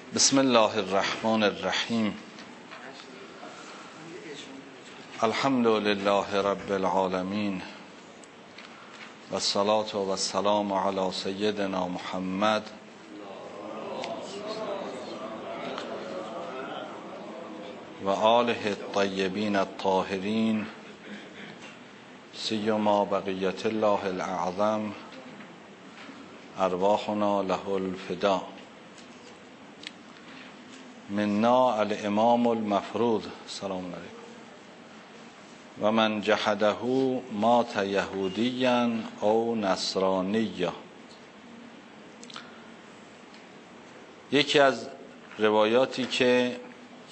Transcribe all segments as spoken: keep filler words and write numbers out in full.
بسم الله الرحمن الرحیم. الحمد لله رب العالمین و الصلاة و السلام علی سیدنا محمد و آله الطیبین الطاهرین سیما بقیت الله الاعظم ارواحنا له الفدا. منا الامام المفروض سلام علیکم و من جحده مات یهودیا او نصرانیا. یکی از روایاتی که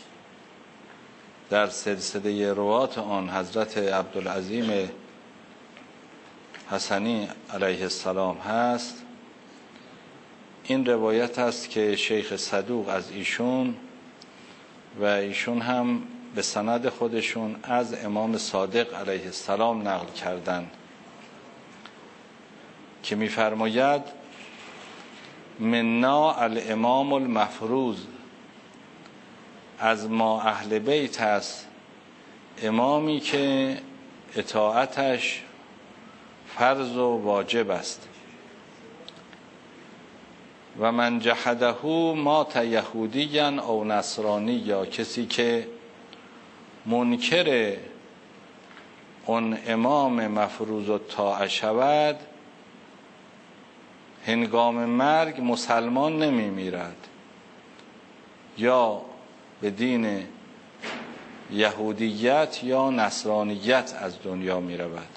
در سلسله روات آن حضرت عبدالعظیم حسنی علیه السلام هست، این روایت است که شیخ صدوق از ایشون و ایشون هم به سند خودشون از امام صادق علیه السلام نقل کردند که می‌فرماید منا الامام المفروض، از ما اهل بیت است امامی که اطاعتش فرض و واجب است. و من جحده مات یهودیا او نصرانی، یا کسی که منکر اون امام مفروض الطاعه شود هنگام مرگ مسلمان نمی میرد یا به دین یهودیت یا نصرانیت از دنیا می رود.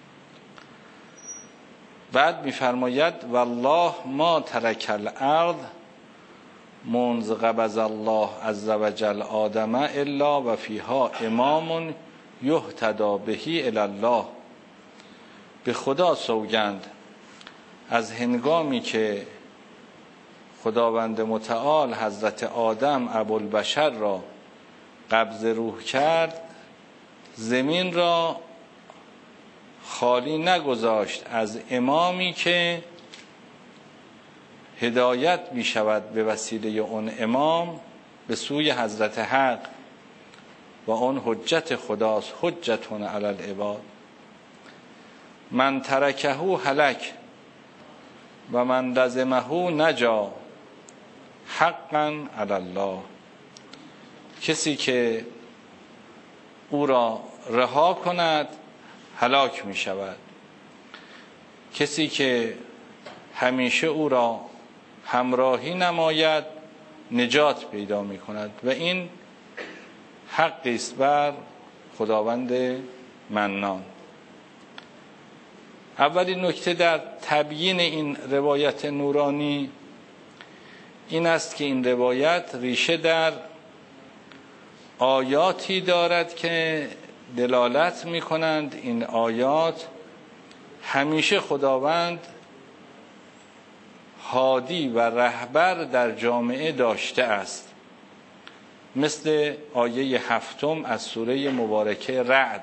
بعد می فرماید والله ما ترک الارض منذ قبض الله عز وجل آدم الا و فیها امام یهتدی بهی الی الله. به خدا سوگند از هنگامی که خداوند متعال حضرت آدم ابوالبشر را قبض روح کرد، زمین را خالی نگذاشت از امامی که هدایت می شود به وسیله اون امام به سوی حضرت حق و اون حجت خداست، حجتون علی العباد. من ترکه هلک و من لزمه نجا حقا علی الله. کسی که او را رها کند هلاک می شود، کسی که همیشه او را همراهی نماید نجات پیدا می کند و این حقی است بر خداوند منان. اولین نکته در تبیین این روایت نورانی این است که این روایت ریشه در آیاتی دارد که دلالت می کنند این آیات همیشه خداوند هادی و رهبر در جامعه داشته است، مثل آیه هفتم از سوره مبارکه رعد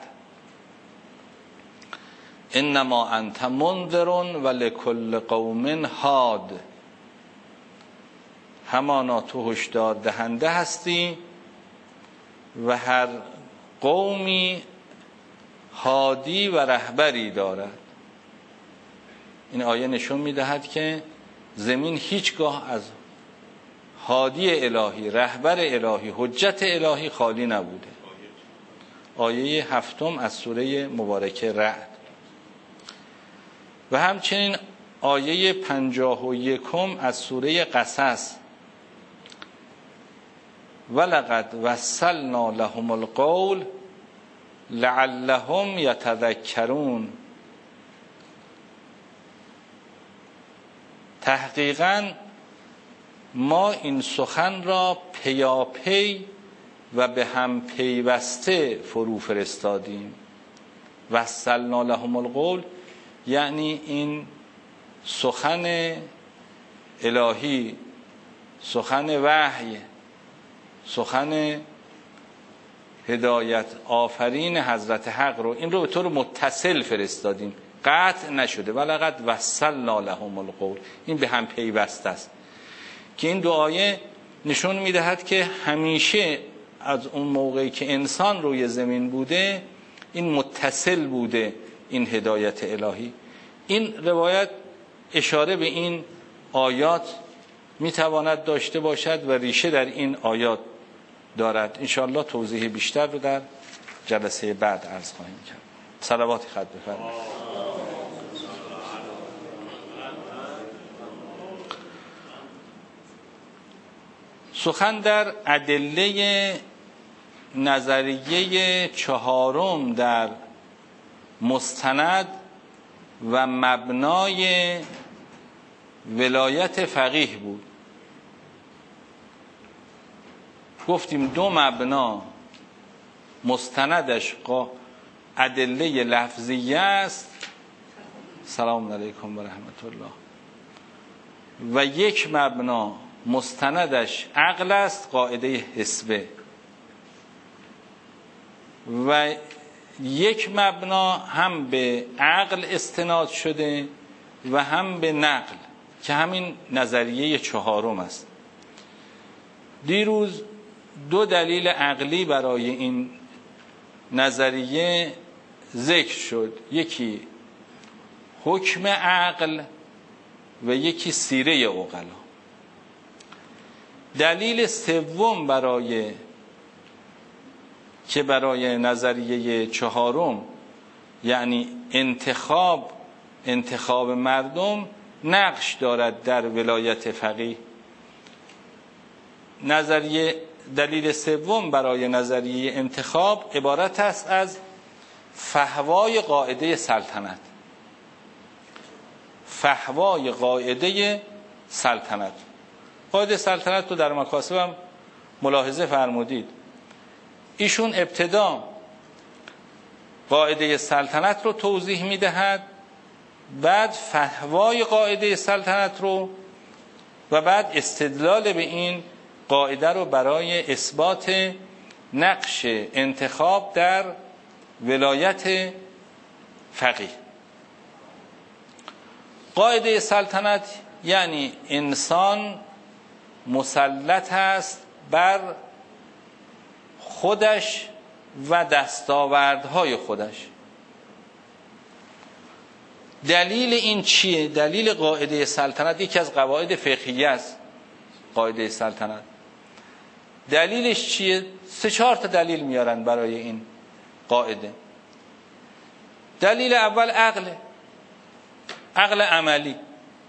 انما انت منذر و لکل قوم هاد. همانا تو هشدار دهنده هستی و هر قومی هادی و رهبری دارد. این آیه نشون میدهد که زمین هیچگاه از هادی الهی، رهبر الهی، حجت الهی خالی نبوده. آیه هفتم از سوره مبارکه رعد. و همچنین آیه پنجاه و یکم از سوره قصص ولقد وصلنا لهم القول لعلهم یتذکرون. تحقیقاً ما این سخن را پیاپی و به هم پیوسته فرو فرستادیم. وصلنا لهم القول یعنی این سخن الهی، سخن وحی، سخن هدایت آفرین حضرت حق رو، این رو به طور متصل فرستادیم، قطع نشده. ولقد وصلنا لهم القول، این به هم پیوسته است که این دو آیه نشون میدهد که همیشه از اون موقعی که انسان روی زمین بوده این متصل بوده این هدایت الهی. این روایت اشاره به این آیات میتواند داشته باشد و ریشه در این آیات دارد. انشاءالله توضیح بیشتر رو در جلسه بعد عرض خواهیم کرد. صلوات خط بفرمایید. سخن در ادله نظریه چهارم در مستند و مبنای ولایت فقیه بود. گفتیم دو مبنا مستندش ادله لفظیه است، سلام علیکم و رحمت الله، و یک مبنا مستندش عقل است، قاعده حسبه، و یک مبنا هم به عقل استناد شده و هم به نقل که همین نظریه چهارم است. دیروز دو دلیل عقلی برای این نظریه ذکر شد، یکی حکم عقل و یکی سیره عقلا. دلیل سوم برای که برای نظریه چهارم یعنی انتخاب انتخاب مردم نقش دارد در ولایت فقیه. نظریه دلیل سوم برای نظریه انتخاب عبارت است از فحوای قاعده سلطنت. فحوای قاعده سلطنت قاعده سلطنت رو در مکاسب هم ملاحظه فرمودید. ایشون ابتدا قاعده سلطنت رو توضیح میدهد، بعد فحوای قاعده سلطنت رو، و بعد استدلال به این قاعده رو برای اثبات نقش انتخاب در ولایت فقیه. قاعده سلطنت یعنی انسان مسلط است بر خودش و دستاوردهای خودش. دلیل این چیه؟ دلیل قاعده سلطنت یکی از قواعد فقهیه است. قاعده سلطنت دلیلش چیه؟ سه چهار تا دلیل میارن برای این قاعده. دلیل اول عقله، عقل عملی،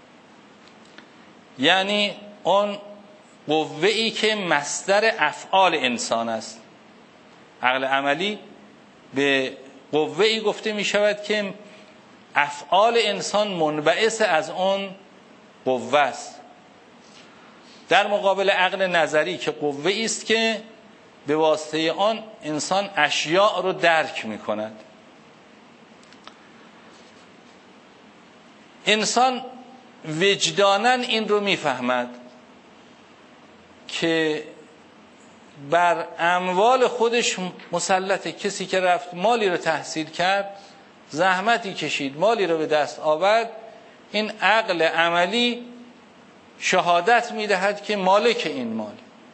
یعنی اون قوه‌ای که مصدر افعال انسان است. عقل عملی به قوه‌ای گفته می شود که افعال انسان منبعث از اون قوه است، در مقابل عقل نظری که قوه‌ای است که به واسطه آن انسان اشیاء رو درک می کند. انسان وجداناً این رو می فهمد که بر اموال خودش مسلطه. کسی که رفت مالی رو تحصیل کرد، زحمتی کشید، مالی رو به دست آورد، این عقل عملی شهادت میدهد که مالک این مال.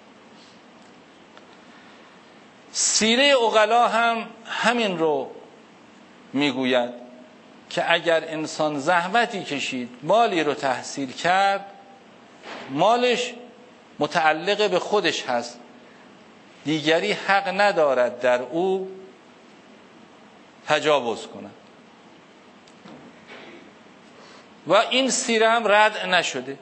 سیره عقلا هم همین رو میگوید که اگر انسان زحمتی کشید، مالی رو تحصیل کرد، مالش متعلق به خودش هست، دیگری حق ندارد در او تجاوز کند. و این سیره هم رد نشده.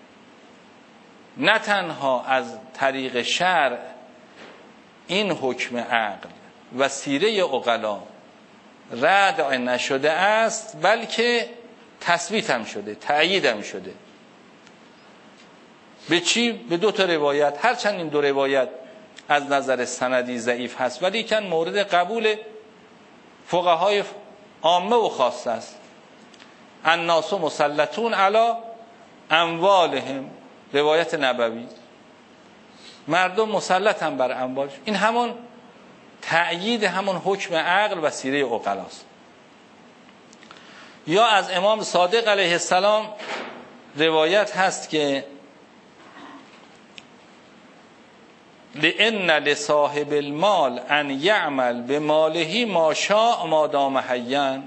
نه تنها از طریق شرع این حکم عقل و سیره عقلا رد نشده است، بلکه تثبیت هم شده، تأیید هم شده. به چی؟ به دو تا روایت. هرچند این دو روایت از نظر سندی ضعیف هست، ولی کن مورد قبول فقهای عامه و خاصه است. الناس مسلطون علی اموالهم، روایت نبوی، مردم مسلطن بر اموالش. این همون تأیید همون حکم عقل و سیره عقلاست. یا از امام صادق علیه السلام روایت هست که لئن لصاحب المال ان یعمل به ماله ما شاء ما دام حیا.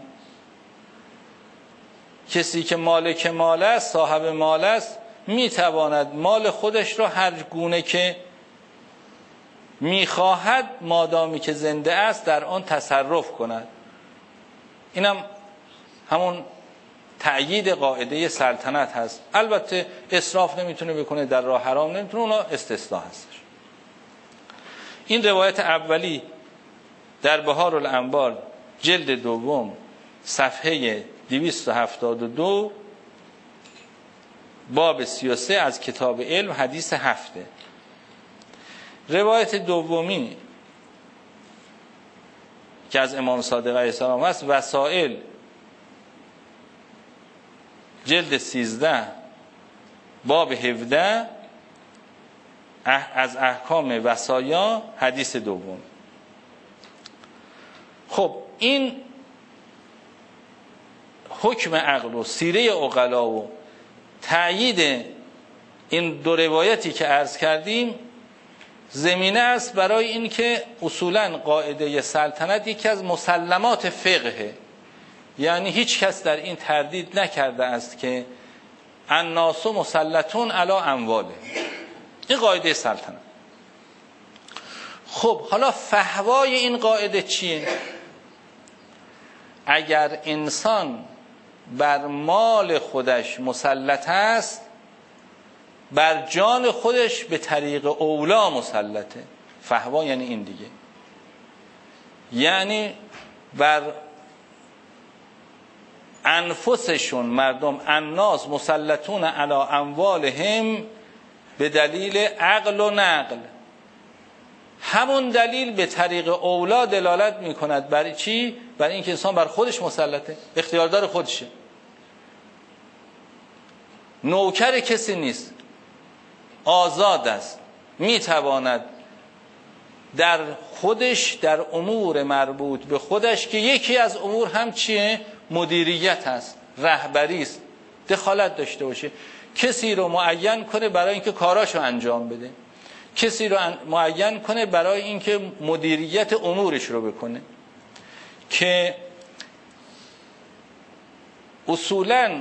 کسی که مالک مال است، صاحب مال است، میتواند مال خودش را هر گونه که میخواهد مادامی که زنده است در آن تصرف کند. اینم همون تأیید قاعده سلطنت هست. البته اسراف نمیتونه بکنه، در راه حرام نمیتونه، اونا استثناء هستش. این روایت اولی در بهار الانوار جلد دوم صفحه دویست و هفتاد و دو باب سی و سه از کتاب علم حدیث هفته. روایت دومی که از امام صادق علیه السلام است، وسائل جلد سیزده باب هفده از احکام وصایا حدیث دوم. خب این حکم عقل و سیره عقلا و تأیید این دو روایتی که عرض کردیم زمینه است برای این که اصولاً قاعده سلطنت یکی از مسلمات فقهه. یعنی هیچ کس در این تردید نکرده است که الناس مسلطون علی امواله. این قاعده سلطنت. خب حالا فحوای این قاعده چیه؟ اگر انسان بر مال خودش مسلط است، بر جان خودش به طریق اولا مسلطه. فحوا یعنی این دیگه، یعنی بر انفسشون مردم الناس مسلطون علی اموالهم به دلیل عقل و نقل. همون دلیل به طریق اولا دلالت میکند بر چی؟ بر اینکه انسان بر خودش مسلطه، اختیاردار خودشه، نوکر کسی نیست، آزاد است، میتواند در خودش در امور مربوط به خودش که یکی از امور هم چیه؟ مدیریت هست، رهبری است، دخالت داشته باشه. کسی رو معین کنه برای اینکه کاراشو انجام بده، کسی رو معین کنه برای اینکه مدیریت امورش رو بکنه. که اصولاً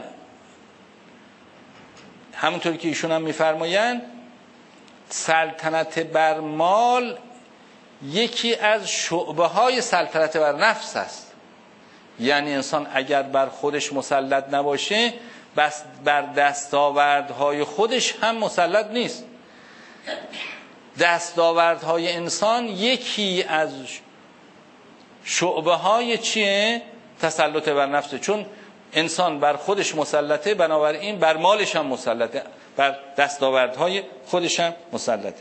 همونطور که ایشون هم میفرمایند سلطنت بر مال یکی از شعبه های سلطنت بر نفس است. یعنی انسان اگر بر خودش مسلط نباشه، بس بر دستاوردهای خودش هم مسلط نیست. دستاوردهای انسان یکی از شعبه های چیه؟ تسلط بر نفسه. چون انسان بر خودش مسلطه، بنابراین بر مالش هم مسلطه، بر دستاوردهای خودش هم مسلطه.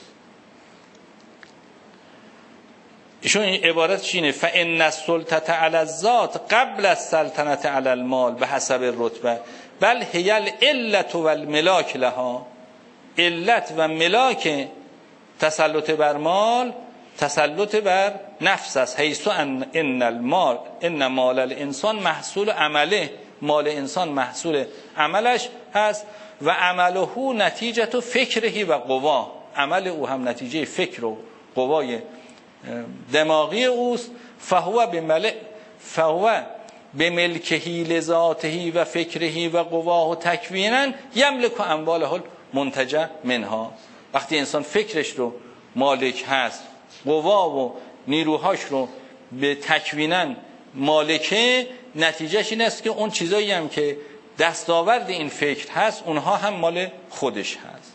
ایشون این عبارت چینه؟ فإن السلطة علی الذات قبل السلطنة علی المال به حسب الرتبه بل هی العلة و الملاک لها. علت و ملاک تسلط بر مال تسلط بر نفس است. حیث ان ان المال ان مال الانسان محصول عمله، مال انسان محصول عملش هست و عمله نتیجه فکره و قوا، عمل او هم نتیجه فکر و قوای دماغی اوست. فهو بملک فهو بملکه لذاته و فکره و قواه و تکوینا یملک امواله المنتجه منها. وقتی انسان فکرش رو مالک هست، قوا و نیروهاش رو به تکوینا مالکه، نتیجهش این است که اون چیزایی هم که دستاورد این فکر هست اونها هم مال خودش هست.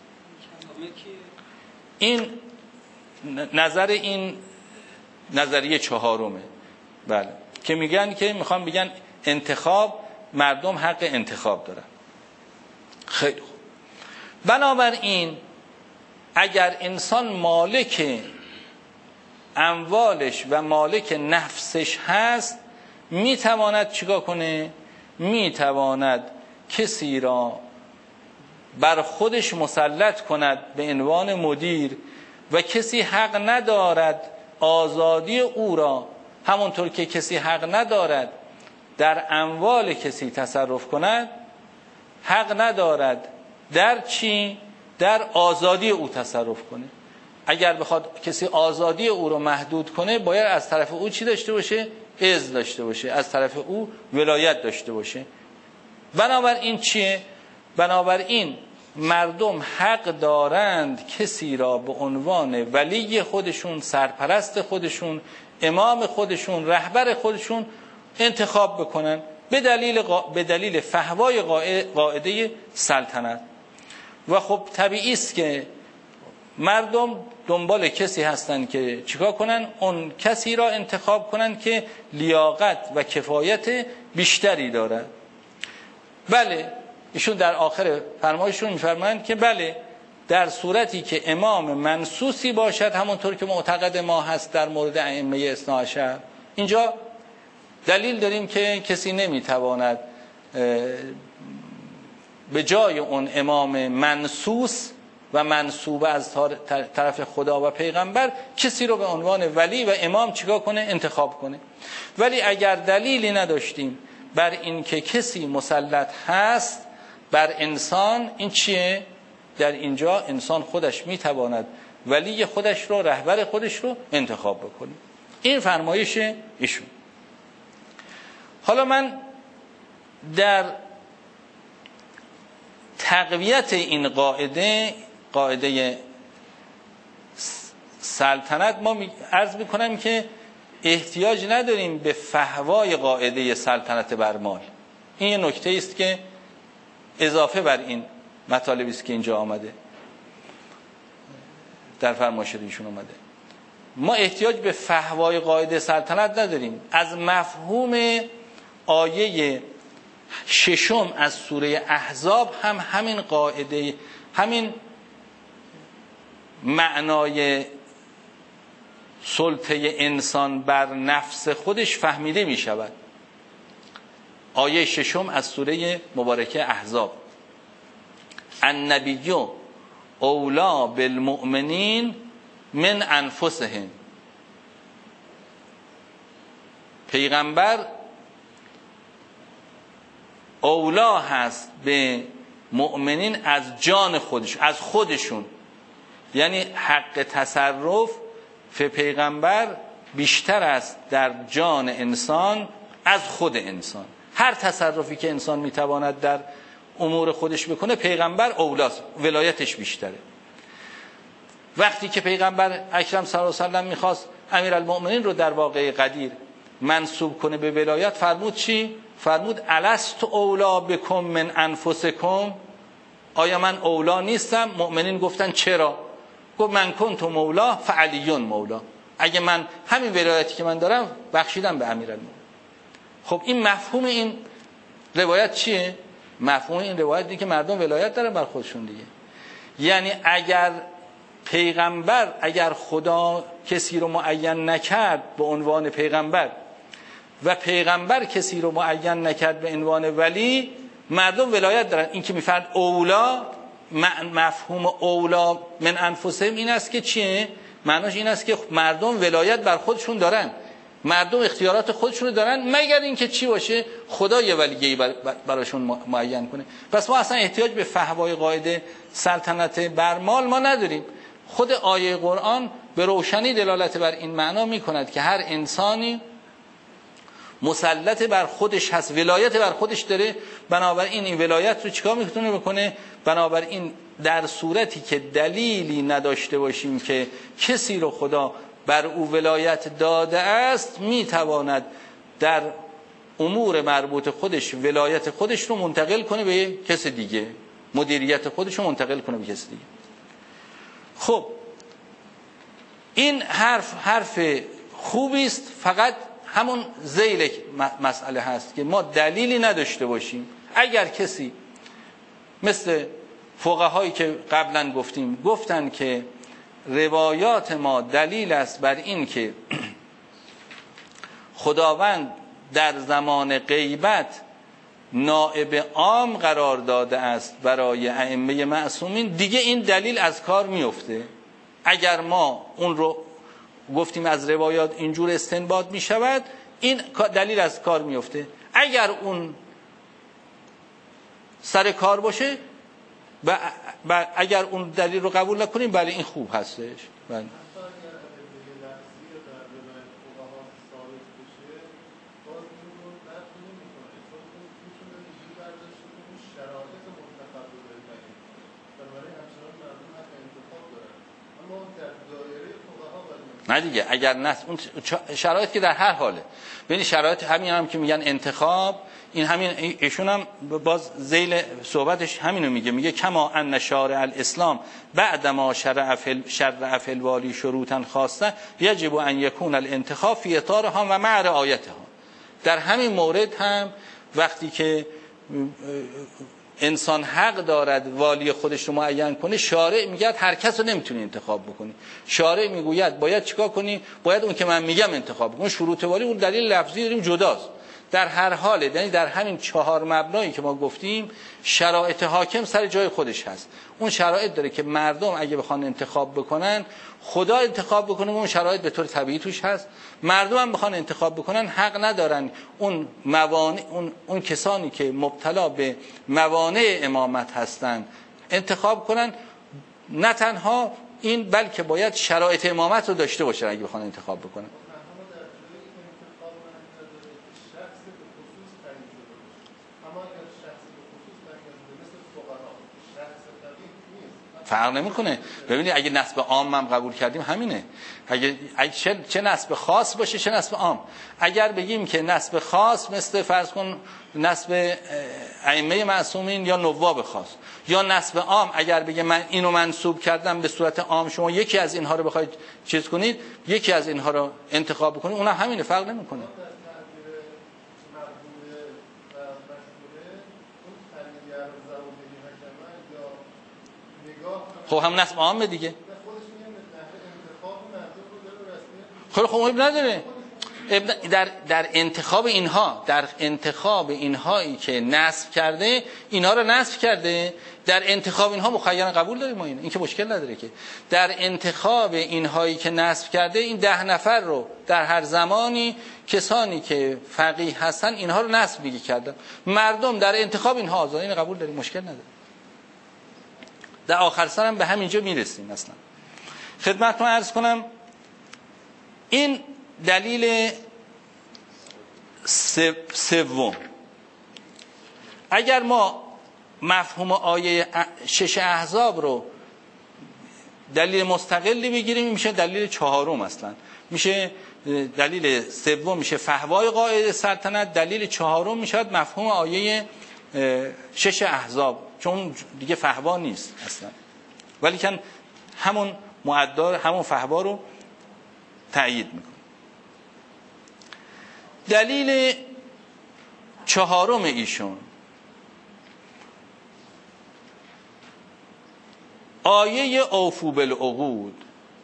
این نظر این نظریه چهارمه. بله، که میگن که میخوان بگن انتخاب، مردم حق انتخاب دارن. خیلی خوب. بنابراین اگر انسان مالک اموالش و مالک نفسش هست، میتواند چیکار کنه؟ میتواند کسی را بر خودش مسلط کند به عنوان مدیر و کسی حق ندارد آزادی او را، همونطور که کسی حق ندارد در اموال کسی تصرف کند، حق ندارد در چی؟ در آزادی او تصرف کنه. اگر بخواد کسی آزادی او رو محدود کنه باید از طرف او چی داشته باشه؟ اذن داشته باشه، از طرف او ولایت داشته باشه. بنابراین چیه؟ بنابراین مردم حق دارند کسی را به عنوان ولی خودشون، سرپرست خودشون، امام خودشون، رهبر خودشون انتخاب بکنن به دلیل قا... به دلیل فحوای قاعده سلطنت. و خب طبیعی است که مردم دنبال کسی هستن که چیکار کنن؟ اون کسی را انتخاب کنن که لیاقت و کفایت بیشتری داره. بله، ایشون در آخر فرمایششون می‌فرمایند که بله، در صورتی که امام منصوصی باشد، همونطور که معتقد ما هست در مورد ائمه اثنا عشر، اینجا دلیل داریم که کسی نمیتواند به جای اون امام منصوص و منصوب از طرف خدا و پیغمبر کسی رو به عنوان ولی و امام چیکار کنه؟ انتخاب کنه. ولی اگر دلیلی نداشتیم بر این که کسی مسلط هست بر انسان، این چیه؟ در اینجا انسان خودش میتواند ولی خودش رو، رهبر خودش رو انتخاب بکنه. این فرمایش ایشون. حالا من در تقویت این قاعده، قاعده سلطنت، ما عرض میکنم که احتیاج نداریم به فحوای قاعده سلطنت بر مال. این یه نکته است که اضافه بر این مطالبی است که اینجا آمده، در فرمایش ایشون آمده. ما احتیاج به فحوای قاعده سلطنت نداریم. از مفهوم آیه ششم از سوره احزاب هم همین قاعده، همین معنای سلطه انسان بر نفس خودش فهمیده می شود. آیه ششم از سوره مبارکه احزاب: النبی اولی بالمؤمنین من انفسهم. پیغمبر اولا هست به مؤمنین از جان خودش، از خودشون. یعنی حق تصرف فی پیغمبر بیشتر است در جان انسان از خود انسان. هر تصرفی که انسان میتواند در امور خودش بکنه، پیغمبر اولاست، ولایتش بیشتره. وقتی که پیغمبر اکرم صلی الله علیه و سلم میخواست امیرالمؤمنین رو در واقعه قدیر منصوب کنه به ولایت، فرمود چی؟ فرمود الست اولا بکم من انفسکم. آیا من اولا نیستم؟ مؤمنین گفتن چرا؟ گفت من کنت مولا فعلیون مولا. اگه من همین ولایتی که من دارم بخشیدم به امیرالمؤمنین. خب این مفهوم این روایت چیه؟ مفهوم این روایت دیگه که مردم ولایت دارن بر خودشون دیگه. یعنی اگر پیغمبر، اگر خدا کسی رو معین نکرد به عنوان پیغمبر و پیغمبر کسی رو معین نکرد به عنوان ولی، مردم ولایت دارن. این که میفرد اولا، مفهوم اولا من انفسهم این است که چیه؟ معناش این است که مردم ولایت بر خودشون دارن، مردم اختیارات خودشون رو دارن، مگر اینکه چی باشه؟ خدا یه ولیی براشون معین کنه. پس ما اصلا احتیاج به فحوای قاعده سلطنت بر مال ما نداریم. خود آیه قرآن به روشنی دلالت بر این معنا میکند که هر انسانی مسلط بر خودش هست، ولایت بر خودش داره. بنابراین این ولایت رو چیکار میتونه بکنه؟ بنابراین در صورتی که دلیلی نداشته باشیم که کسی رو خدا بر او ولایت داده است، میتواند در امور مربوط خودش ولایت خودش رو منتقل کنه به کسی دیگه، مدیریت خودش رو منتقل کنه به کسی دیگه. خب این حرف حرف خوبی است، فقط همون ذیل مسئله هست که ما دلیلی نداشته باشیم. اگر کسی مثل فقهایی که قبلا گفتیم گفتن که روایات ما دلیل است بر این که خداوند در زمان غیبت نائب عام قرار داده است برای ائمه معصومین، دیگه این دلیل از کار میفته. اگر ما اون رو گفتیم از روایات اینجور استنباط می شود، این دلیل از کار میفته. اگر اون سر کار باشه، و, و اگر اون دلیل رو قبول نکنیم بله این خوب هستش. بله. نه دیگه اگر نص اون شرایط که در هر حاله، ببین شرایط همین هم که میگن انتخاب، این همین ایشون هم باز ذیل صحبتش همینو میگه، میگه کما ان شارع الاسلام بعد ما شرع فی شرع فی الوالی شروطا خاصه یجب ان یکون الانتخاب فی اطارها و مع رعایتها. در همین مورد هم وقتی که انسان حق دارد والی خودش رو معین کنه، شارع میگه هر کس رو نمیتونی انتخاب بکنی. شارع میگوید باید چیکار کنی؟ باید اون که من میگم انتخاب بکنی. شروط والی اون دلیل لفظی داریم جداست. در هر حال، یعنی در همین چهار مبنایی که ما گفتیم شرایط حاکم سر جای خودش هست. اون شرایط داره که مردم اگه بخوان انتخاب بکنن خدا انتخاب بکنه، اون شرایط به طور طبیعی توش هست. مردم هم بخوان انتخاب بکنن حق ندارن اون موانع اون اون کسانی که مبتلا به موانع امامت هستن انتخاب کنن. نه تنها این بلکه باید شرایط امامت رو داشته باشن اگه بخوان انتخاب بکنن. فرق نمیکنه. ببینید اگه نسب عام هم قبول کردیم همینه. اگه, اگه چه, چه نسب خاص باشه چه نسب عام. اگر بگیم که نسب خاص مثل فرض کن نسب ائمه معصومین یا نواب خاص، یا نسب عام اگر بگه من اینو منسوب کردم به صورت عام، شما یکی از اینها رو بخواید چیز کنید، یکی از اینها رو انتخاب بکنید، اونم همینه، فرق نمیکنه. خب هم نسب عامه دیگه. خب خب اب نداره. در در انتخاب اینها، در انتخاب اینهایی که نسب کرده، اینها رو نسب کرده، در انتخاب اینها مخیرا قبول داریم ما این. این که مشکل نداره که در انتخاب اینهایی که نسب کرده، این ده نفر رو در هر زمانی کسانی که فقیه هستن اینها رو نسب میگه کردن. مردم در انتخاب اینها آزاد، این قبول داریم، مشکل نداره. در آخر سر هم به همینجا میرسیم. مثلا خدمتتون عرض کنم این دلیل سوم، اگر ما مفهوم آیه شش احزاب رو دلیل مستقلی بگیریم میشه دلیل چهارم. اصلا میشه دلیل سوم میشه فهوای قاعده سلطنت، دلیل چهارم میشه مفهوم آیه شش احزاب، چون دیگه فهوا نیست اصلا، ولی کن همون معدار همون فهوا رو تأیید میکنه. دلیل چهارم ایشون آیه اوفو بالعقود،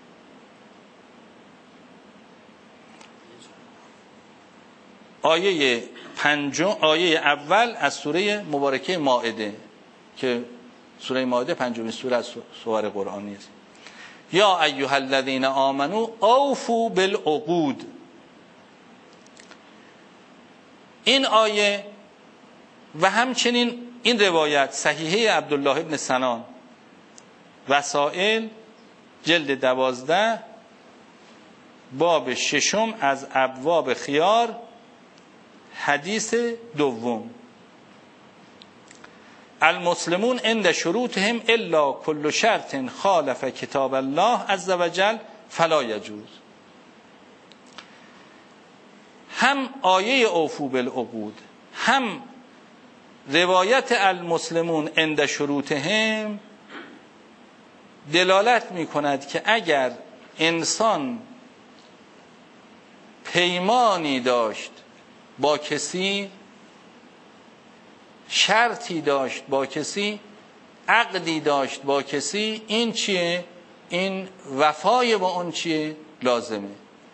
آیه پنجم، آیه اول از سوره مبارکه مائده که سوره مائده پنجمین سوره از سور قرآنی است. یا ایها الذین آمنوا اوفوا بالعقود. این آیه و همچنین این روایت صحیحه عبدالله ابن سنان وسائل جلد دوازده باب ششم از ابواب خیار حدیث دوم، المسلمون عند شروطهم الا كل شرط خالف کتاب الله عز وجل فلا یجوز. هم آیه اوفو بالعقود هم روایت المسلمون عند شروطهم دلالت می کند که اگر انسان پیمانی داشت با کسی، شرطی داشت با کسی، عقدی داشت با کسی، این چیه؟ این وفای با اون چیه؟ لازمه.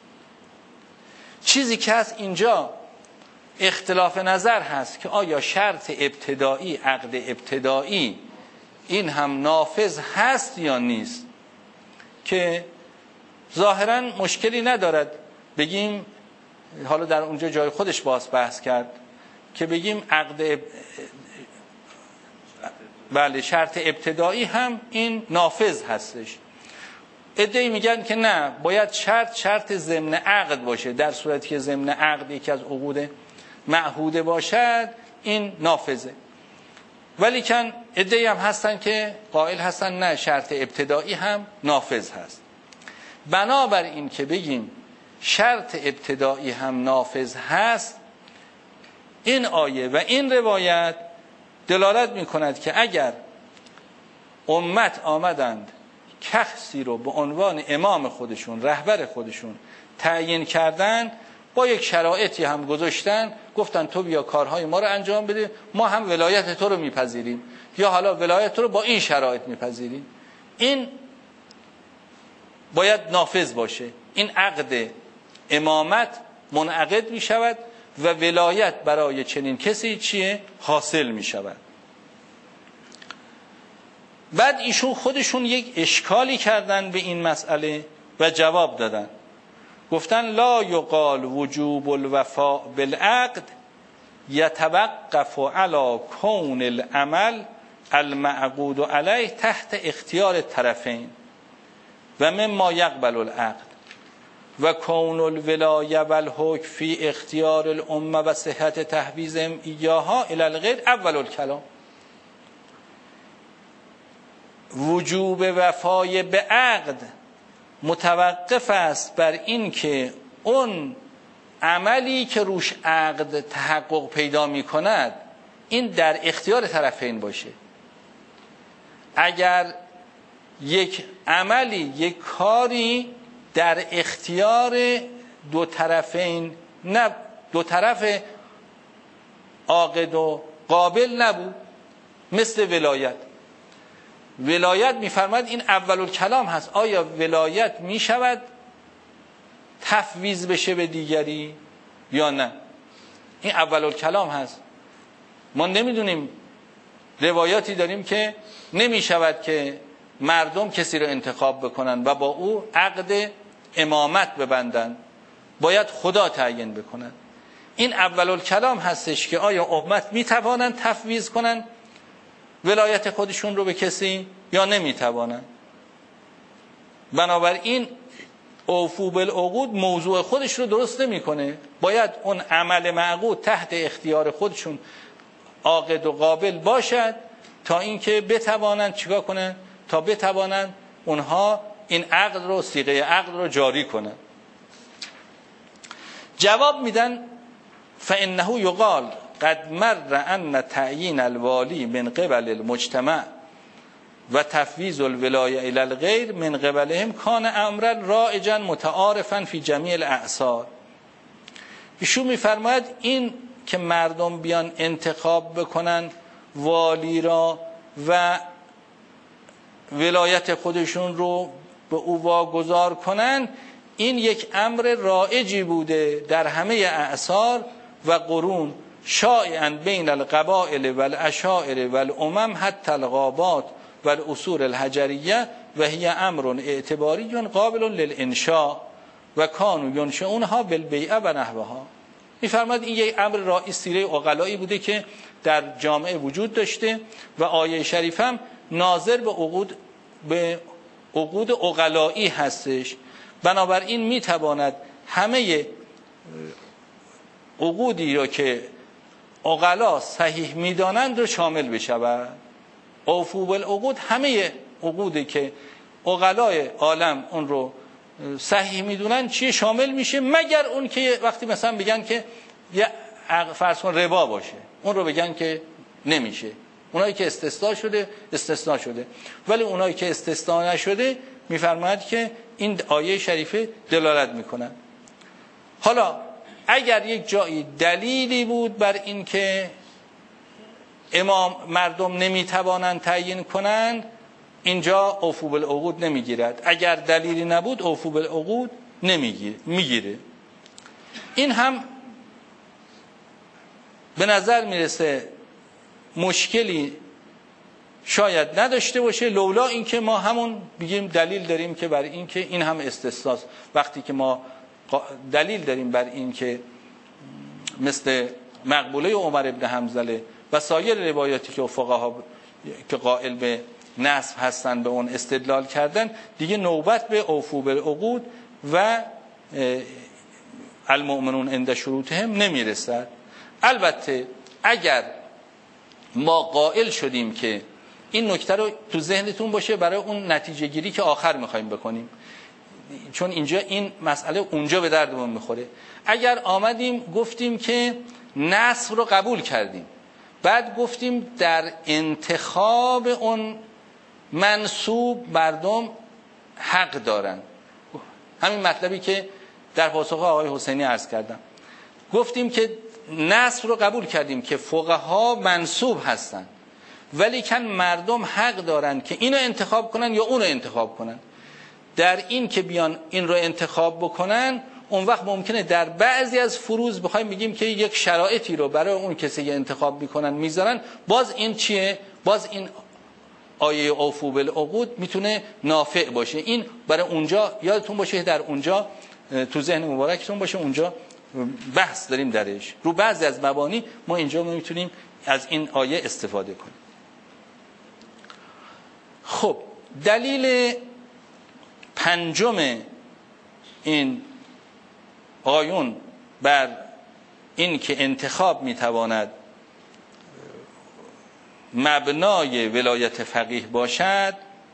چیزی که هست اینجا اختلاف نظر هست که آیا شرط ابتدایی، عقد ابتدایی این هم نافذ هست یا نیست، که ظاهرا مشکلی ندارد بگیم، حالا در اونجا جای خودش باز بحث کرد که بگیم عقد بله شرط ابتدایی هم این نافذ هستش. عده‌ای میگن که نه، باید شرط شرط ضمن عقد باشه، در صورتی که ضمن عقد یکی از عقود معهوده باشد این نافذه. ولی کن عده‌ای هم هستن که قائل هستن نه، شرط ابتدایی هم نافذ هست. بنابر این که بگیم شرط ابتدایی هم نافذ هست، این آیه و این روایت دلالت می کند که اگر امت آمدند کسی رو به عنوان امام خودشون، رهبر خودشون تعیین کردن، با یک شرایطی هم گذاشتن، گفتن تو بیا کارهای ما رو انجام بده، ما هم ولایت تو رو میپذیریم، یا حالا ولایت تو رو با این شرایط میپذیریم، این باید نافذ باشه. این عقد امامت منعقد می شود و ولایت برای چنین کسی چیه؟ حاصل می شود. بعد ایشون خودشون یک اشکالی کردن به این مسئله و جواب دادن. گفتن لا یقال وجوب الوفاء بالعقد یتوقف علی کون العمل المعقود علیه تحت اختیار الطرفین و مما یقبل العقد و کون الولایه و الحکم فی اختیار الامه و صحت تحویزهم ایاها الی الغیر اول الکلام. وجوب وفای به عقد متوقف است بر این که اون عملی که روش عقد تحقق پیدا می کند این در اختیار طرفین باشه. اگر یک عملی، یک کاری در اختیار دو طرفین نه، دو طرف عاقد و قابل نبود، مثل ولایت. ولایت میفرماد این اول الکلام هست، آیا ولایت میشود تفویض بشه به دیگری یا نه؟ این اول الکلام هست. ما نمیدونیم، روایاتی داریم که نمیشود که مردم کسی رو انتخاب بکنن و با او عقد امامت ببندن، باید خدا تعیین بکنن. این اول الکلام هستش که آیا امت میتوانن تفویض کنن ولایت خودشون رو به کسی یا نمیتوانن. بنابراین اوفو بالعقود موضوع خودش رو درست نمیکنه، باید اون عمل معقود تحت اختیار خودشون عاقد و قابل باشد تا اینکه بتوانند چیکار کنن، تا بتوانند اونها این عقد رو، صیغه عقد رو جاری کنن. جواب میدن فانه یقال قد مر ان تعیین الوالی من قبل المجتمع و تفویض الولایه الی الغیر من قبلهم کان امرا رایجا متعارفا فی جمیع الاعصار. ایشون میفرماید این که مردم بیان انتخاب بکنن والی را و ولایت خودشون رو به او واگذار کنن، این یک امر رایجی بوده در همه اعصار و قرون، شایعاً بین القبائل و الاشاعر و الامم حتی الغابات و الاصول الحجریه و هی امر اعتباری قابل للانشاء و کانوا ینشئونها بالبیعه و نحوها. میفرماد این یک امر رایج سیره عقلایی بوده که در جامعه وجود داشته و آیه شریف هم ناظر به عقود به عقود عقلایی هستش. بنابراین میتواند همه عقودی را که عقلا صحیح میدانند رو شامل بشود. اوفو بالعقود همه عقودی که عقلای عالم اون رو صحیح میدونن چیه شامل میشه، مگر اون که وقتی مثلا بگن که یه فرض کن ربا باشه، اون رو بگن که نمیشه. اونایی که استثناء شده استثناء شده، ولی اونایی که استثناء نشده میفرماید که این آیه شریفه دلالت میکنن. حالا اگر یک جایی دلیلی بود بر این که امام مردم نمیتوانند تعیین کنند، اینجا اوفو بالعقود نمیگیرد. اگر دلیلی نبود اوفو بالعقود نمیگیره میگیره. این هم به نظر میرسه مشکلی شاید نداشته باشه، لولا اینکه ما همون بگیم دلیل داریم که بر این که این هم استثناست. وقتی که ما دلیل داریم بر این که مثل مقبوله عمر ابن حنظله و سایر روایاتی که فقها که قائل به نصب هستن به اون استدلال کردن، دیگه نوبت به اوفو بالعقود و المؤمنون عند شروطهم نمیرسد. البته اگر ما قائل شدیم که این نکته رو تو ذهنتون باشه برای اون نتیجه گیری که آخر میخوایم بکنیم، چون اینجا این مسئله اونجا به دردمون میخوره. اگر آمدیم گفتیم که نصب رو قبول کردیم، بعد گفتیم در انتخاب اون منصوب مردم حق دارن، همین مطلبی که در پاسخ آقای حسینی عرض کردم، گفتیم که نصب رو قبول کردیم که فقها منصوب هستن، ولی کن مردم حق دارن که اینو انتخاب کنن یا اونو انتخاب کنن. در این که بیان این رو انتخاب بکنن، اون وقت ممکنه در بعضی از فروض بخوایم بگیم که یک شرایطی رو برای اون کسی که انتخاب میکنن میذارن، باز این چیه؟ باز این آیه اوفو بالعقود میتونه نافع باشه. این برای اونجا یادتون باشه، در اونجا تو ذهن مبارکتون باشه، اونجا بحث داریم درش. رو بعضی از مبانی ما اینجا میتونیم از این آیه استفاده کنیم. خب دلیل پنجم این آیون بر این که انتخاب میتواند مبنای ولایت فقیه باشد،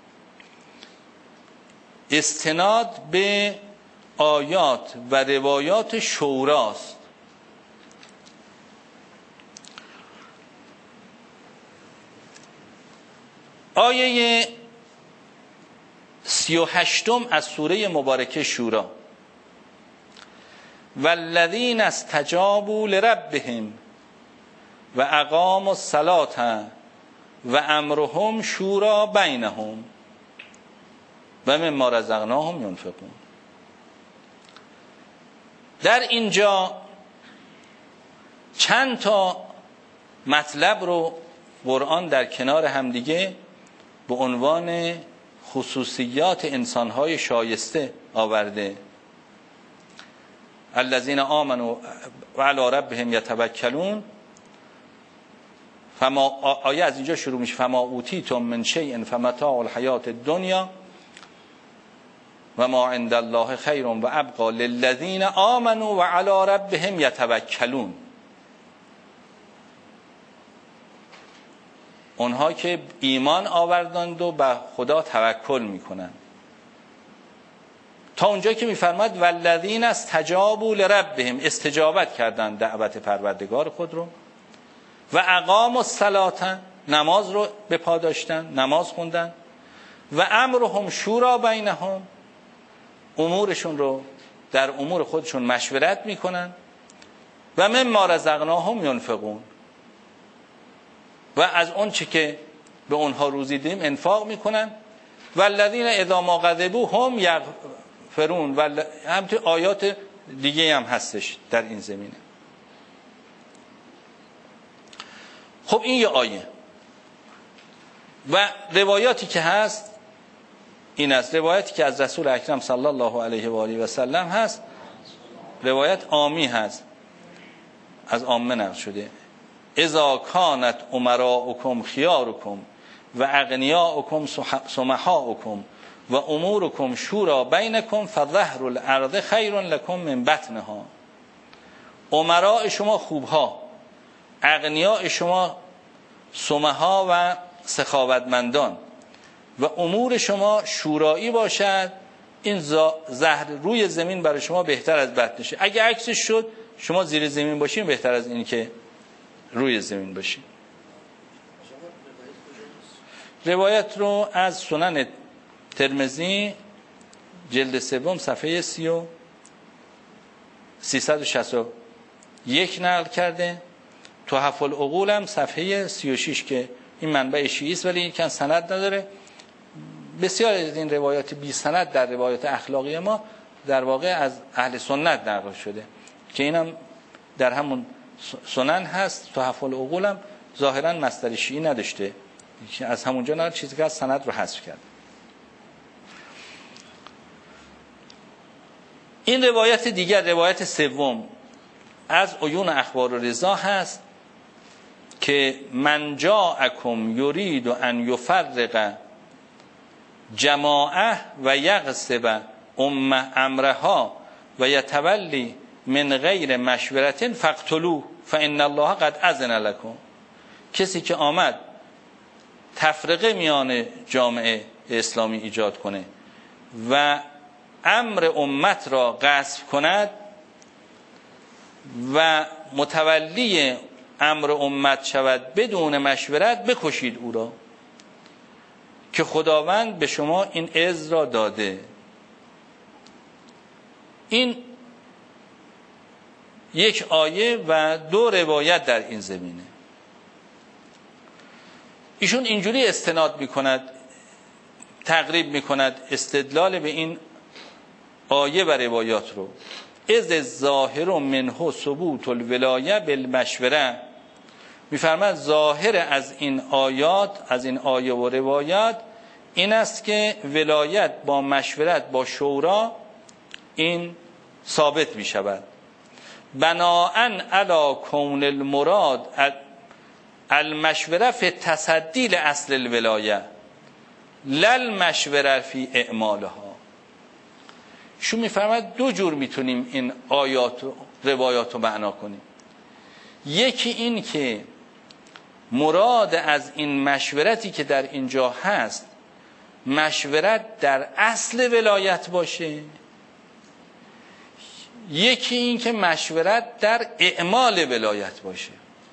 استناد به آیات و روایات شوراست. آیه سی و هشتم از سوره مبارکه شورا: والذین استجابوا لربهم و اقاموا الصلاة و امرهم شورا بینهم و مما رزقناهم ینفقون. در اینجا چند تا مطلب رو قرآن در کنار همدیگه به عنوان خصوصیات انسانهای شایسته آورده. الذین آمنوا و علی ربهم یتوکلون. فما آیه از اینجا شروع میشه: فما اوتیتم من شیء فمتاع الحیات الدنیا و ما عند الله خیر و ابقی للذین آمنوا و علی ربهم یتوکلون. اونها که ایمان آوردند و به خدا توکل میکنن. تا اونجا که میفرماد والذین استجابوا لربهم، استجابت کردند دعوت پروردگار خود رو، و اقاموا الصلاة، نماز رو به پا داشتن، نماز خوندن، و امرهم شورا بینهم، امورشون رو در امور خودشون مشورت میکنن، و مما رزقناهم ینفقون، و از اون چی که به اونها روزی دیم انفاق میکنن. والذین اذا ما غضبوا هم یغفرون. و همچنین آیات دیگه هم هستش در این زمینه. خب این یه آیه. و روایاتی که هست این است، روایتی که از رسول اکرم صلی الله علیه و آله و سلم هست، روایت عامی هست، از عامه نقل شده: اذا کانت امراؤکم خیارکم و اغنیاؤکم سمحاؤکم و امورکم شورا بینکم فظهر الارض خیر لکم من بطنها. امراء شما خوبها، اغنیاء شما سمحا و سخاوتمندان، و امور شما شورایی باشد، این زهر روی زمین برای شما بهتر از بطنشه. اگه عکسش شد شما زیر زمین باشین بهتر از این که روی زمین باشین. روایت رو از سنن ترمذی جلد سوم صفحه سی و سیصد و شصت و یک نقل کرده. تحف العقول هم صفحه سی و شش که این منبع شیعی است ولی یکم سند نداره. بسیار از این روایات بی سند در روایات اخلاقی ما در واقع از اهل سنت نقل شده که اینم در همون سنن هست. تحف العقول هم ظاهرا مصدر شیعی نداشته، از همونجا نه چیزی که از سند رو حذف کرد. این روایت دیگر، روایت سوم از عیون اخبار و رضا هست که من جاءکم یرید ان یفرق جماعه و یغصب ام امرها و یتولی من غیر مشورت فاقتلوه فان الله قد اذن لكم. کسی که آمد تفرقه میان جامعه اسلامی ایجاد کنه و امر امت را غصب کند و متولی امر امت شود بدون مشورت، بکشید او را که خداوند به شما این عز را داده. این یک آیه و دو روایت در این زمینه. ایشون اینجوری استناد میکند، تقریب میکند استدلال به این آیه و روایات رو: از ظاهر منه ثبوت الولایه بالمشوره. میفرماد ظاهر از این آیات، از این آیه و روایات این است که ولایت با مشورت با شورا این ثابت می شود. بناءً علی کون المراد المشوره فی تصدی لاصل الولایه لا المشوره فی اعمالها. شو میفرماد دو جور میتونیم این آیات و روایات رو معنا کنیم. یکی این که مراد از این مشورتی که در اینجا هست مشورت در اصل ولایت باشه، یکی این که مشورت در اعمال ولایت باشه.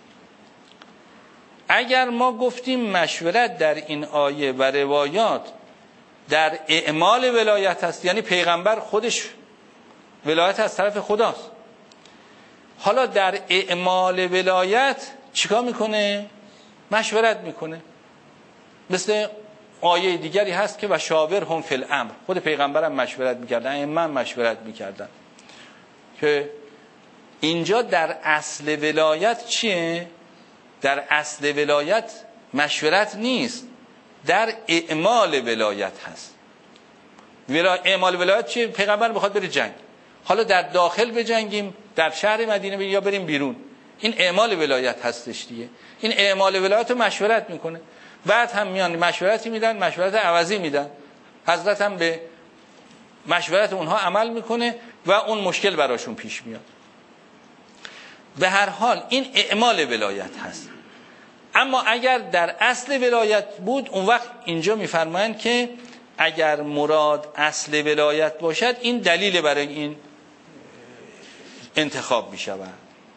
اگر ما گفتیم مشورت در این آیه و روایات در اعمال ولایت هست، یعنی پیغمبر خودش ولایت از طرف خداست، حالا در اعمال ولایت چیکار میکنه؟ مشورت میکنه. مثل آیه دیگری هست که و شاورهم فی الامر، خود پیغمبرم مشورت میکردن، من مشورت میکردن. که اینجا در اصل ولایت چیه؟ در اصل ولایت مشورت نیست، در اعمال ولایت هست. ولا... اعمال ولایت چیه؟ پیغمبر میخواد بره جنگ، حالا در داخل بجنگیم، در شهر مدینه بریم یا بریم بیرون، این اعمال ولایت هستش دیگه. این اعمال ولایت رو مشورت میکنه، بعد هم میان مشورتی میدن، مشورت عوضی میدن، حضرت هم به مشورت اونها عمل میکنه و اون مشکل براشون پیش میاد. به هر حال این اعمال ولایت هست. اما اگر در اصل ولایت بود، اون وقت اینجا میفرمایند که اگر مراد اصل ولایت باشد این دلیل برای این انتخاب میشود.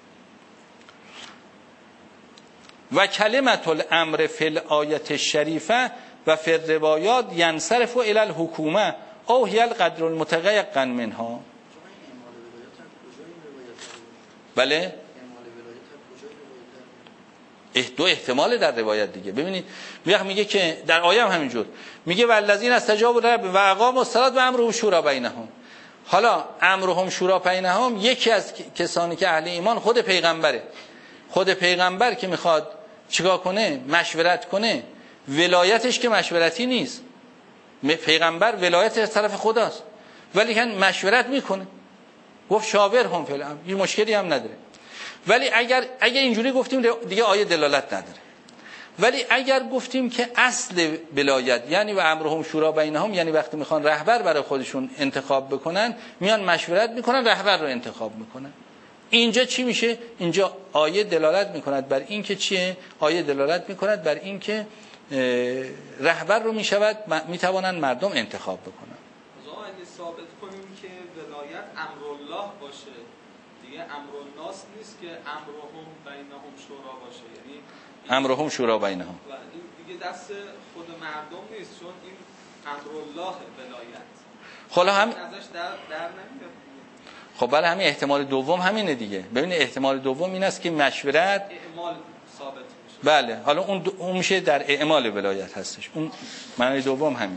و کلمت الامر فی الآیت الشریفه و فی الروایات ینصرف الی الحکومه او هی القدر المتیقن منها. بله، دو احتمال در روایت دیگه. ببینید میگه که در آیه هم همینجور میگه والذین استجابوا لربهم و اقاموا الصلاة و امرهم شورا بینهم. حالا امرهم شورا بینهم یکی از کسانی که اهل ایمان خود پیغمبره. خود پیغمبر که میخواد چیکار کنه؟ مشورت کنه. ولایتش که مشورتی نیست، پیغمبر ولایت از طرف خداست، ولی که مشورت میکنه. گفت شاورهم فی الامر، یه مشکلی هم نداره. ولی اگر اگر اینجوری گفتیم دیگه آیه دلالت نداره. ولی اگر گفتیم که اصل ولایت یعنی و امرهم شورا بینهم، یعنی وقتی میخوان رهبر برای خودشون انتخاب بکنن میان مشورت میکنن، رهبر رو انتخاب میکنن. اینجا چی میشه؟ اینجا آیه دلالت میکند بر این که چیه؟ آیه دلالت میکند بر این که رهبر رو میشود میتوانن مردم انتخاب بکنن. اگه ثابت کنیم که ولایت امرالله باشه دیگه امرالناس نیست که امرهم بینهم شورا باشه، یعنی امرهم شورا بینهم و این دیگه دست خود مردم نیست، چون این امرالله ولایت خلا هم ازش در در نمیاد. خب بله، همین احتمال دوم همینه دیگه. ببینید احتمال دوم این است که مشورت اعمال ثابت میشه. بله، حالا اون, دو... اون میشه در اعمال ولایت هستش، اون معنی دوم همینه.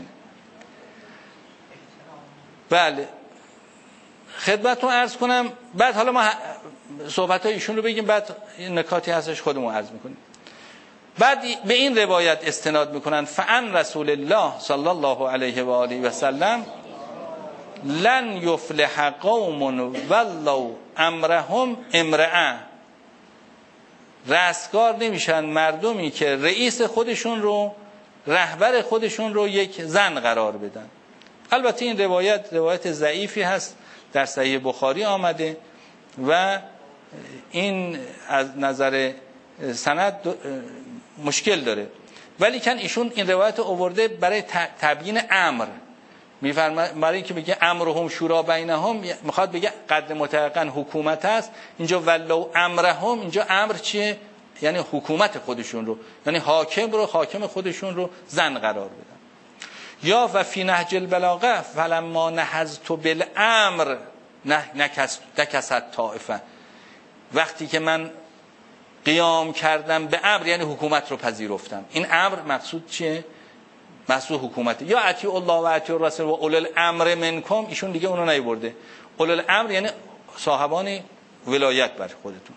بله، خدمتتون عرض کنم. بعد حالا ما صحبت‌های ایشون رو بگیم، بعد نکاتی هستش خودمون عرض میکنیم. بعد به این روایت استناد میکنن فعن رسول الله صلی الله علیه و آله و سلم لن یفلح قوم ولو امرهم امرأه. رستگار نمیشن مردمی که رئیس خودشون رو، رهبر خودشون رو یک زن قرار بدن. البته این روایت روایت ضعیفی هست، در صحیح بخاری آمده و این از نظر سند مشکل داره، ولی کن ایشون این روایت آورده برای تبیین امر، میفرماید برای اینکه بگه امرهم شورا بینهم، میخواد بگه قدر متحققاً حکومت هست. اینجا ولو امرهم، اینجا امر چیه؟ یعنی حکومت خودشون رو، یعنی حاکم رو، حاکم خودشون رو زن قرار بدن. یا و فی نهج البلاغه فلما نهضت بالامر نکست طائفه، وقتی که من قیام کردم به امر یعنی حکومت رو پذیرفتم. این امر مقصود چیه؟ مقصود حکومت. یا اطیعوا الله و اطیعوا الرسول و اولی الامر منکم، ایشون دیگه اونو نیورده. اولی الامر یعنی صاحبان ولایت بر خودتون.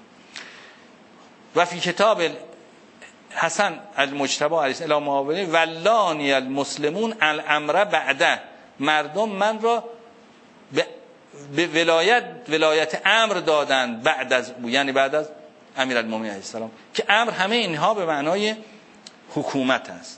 و فی کتاب حسن المجتبی علیه الی معاویه ولانی المسلمون الامر بعده، مردم من را به ولایت ولایت امر دادند بعد از او، یعنی بعد از امیرالمومنین علیه السلام، که امر همه اینها به معنای حکومت است.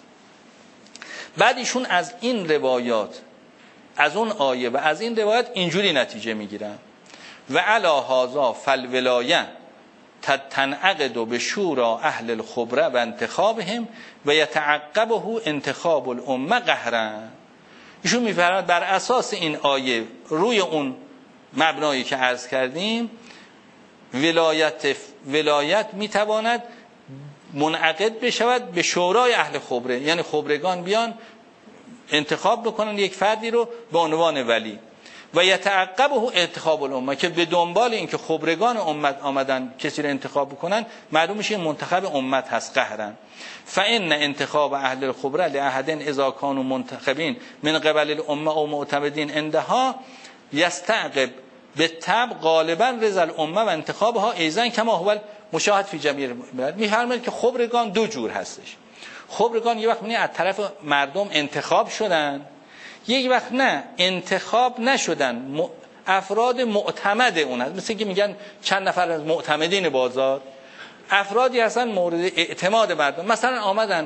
بعد ایشون از این روایات، از اون آیه و از این روایت اینجوری نتیجه میگیرن و علی هذا فالولایه تنعقد به شورا اهل الخبره و انتخابهم و یتعقبه انتخاب الامه قهرا. ایشون میفرماید بر اساس این آیه، روی اون مبنایی که عرض کردیم، ولایت ولایت میتواند منعقد بشود به شورای اهل خبره، یعنی خبرگان بیان انتخاب بکنن یک فردی رو به عنوان ولی و یتعقبه انتخاب الامه، که به دنبال این که خبرگان امت آمدن کسی رو انتخاب بکنن، معلوم میشه منتخب امت هست قهرن. فان انتخاب اهل الخبره لاحد اذا كانوا منتخبین من قبل الامه او معتمدین عندها یستعقب بالطبع غالبا رضا الامه و انتخابها ایضا کما هو مشاهد فی جمیع البلاد. میفرماید که خبرگان دو جور هستش. خبرگان یه وقت میونه از طرف مردم انتخاب شدن، یک وقت نه انتخاب نشدن، افراد معتمد اون هست. مثل که میگن چند نفر از معتمدین بازار، افرادی هستن مورد اعتماد مردم. مثلا آمدن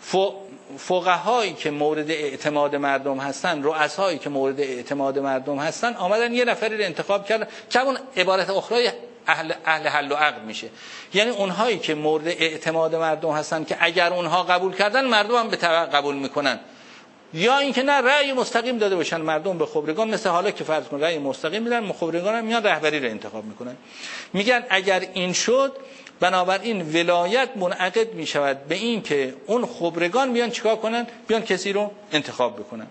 فقهایی که مورد اعتماد مردم هستن، رؤسایی که مورد اعتماد مردم هستن، آمدن یه نفری رو انتخاب کردن که اون عبارت اخرای اهل اهل حل و عقد میشه. یعنی اونهایی که مورد اعتماد مردم هستن که اگر اونها قبول کردن مردم هم به تبع قبول میکنن، یا اینکه نه رأی مستقیم داده باشن مردم به خبرگان، مثل حالا که فرض کن رأی مستقیم میدن، خبرگان هم میان رهبری رو انتخاب میکنن. میگن اگر این شد، بنابراین ولایت منعقد میشود به این که اون خبرگان بیان چیکار کنن؟ بیان کسی رو انتخاب بکنن.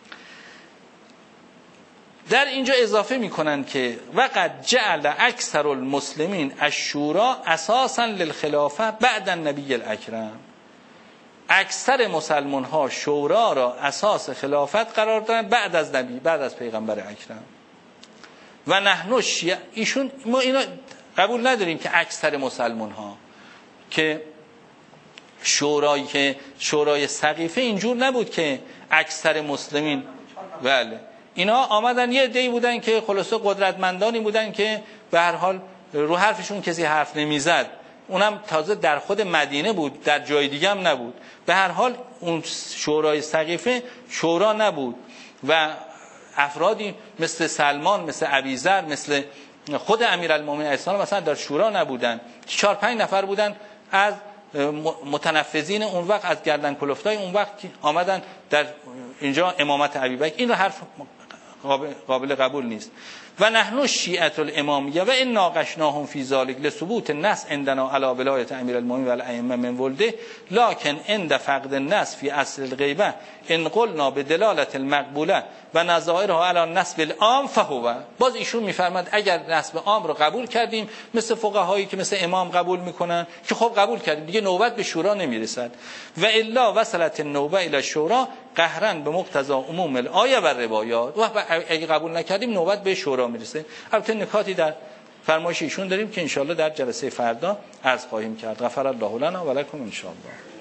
در اینجا اضافه میکنن که وقد جعل اکثر المسلمین الشورا اساسا للخلافه بعد النبی الاکرم. اکثر مسلمان ها شورا را اساس خلافت قرار دادن بعد از نبی، بعد از پیغمبر اکرم. و نحن شیعه، ایشون ما اینا قبول نداریم که اکثر مسلمان ها، که شورایی که شورای سقیفه اینجور نبود که اکثر مسلمین، بله اینا آمدن یه عده‌ای بودن که خلاصه قدرتمندانی بودن که به هر حال رو حرفشون کسی حرف نمیزد، اونم تازه در خود مدینه بود، در جای دیگه هم نبود. به هر حال اون شورای سقیفه شورا نبود و افرادی مثل سلمان، مثل ابیذر، مثل خود امیرالمومنین علیه السلام مثلا در شورا نبودن. چهار پنج نفر بودن از متنفذین اون وقت، از گردن کلفتای اون وقت که آمدن در اینجا امامت ابوبکر. این رو حرف قابل قبول نیست. و نحن شیعه الامامیه و ان ناقشناهم فی ذلک لثبوت النص عندنا علی ولایت امیرالمومنین و الائمه من ولده لكن عند فقد النص فی اصل الغیبه ان قلنا بدلاله المقبوله و نظائرها علی النصب العام فهو. باز ایشون میفرماد اگر نصب عام رو قبول کردیم، مثل فقهایی که مثل امام قبول میکنن که خب قبول کردیم دیگه نوبت به شورا نمیرسد، و الا وصلت النوبه الی الشورا قهرا به مقتضی عموم الآیه و روایات. و اگه قبول نکردیم نوبت به شورا میرسه. البته نکاتی در فرمایش ایشون داریم که انشاءالله در جلسه فردا عرض خواهیم کرد. غفر الله لنا و لکم انشاءالله.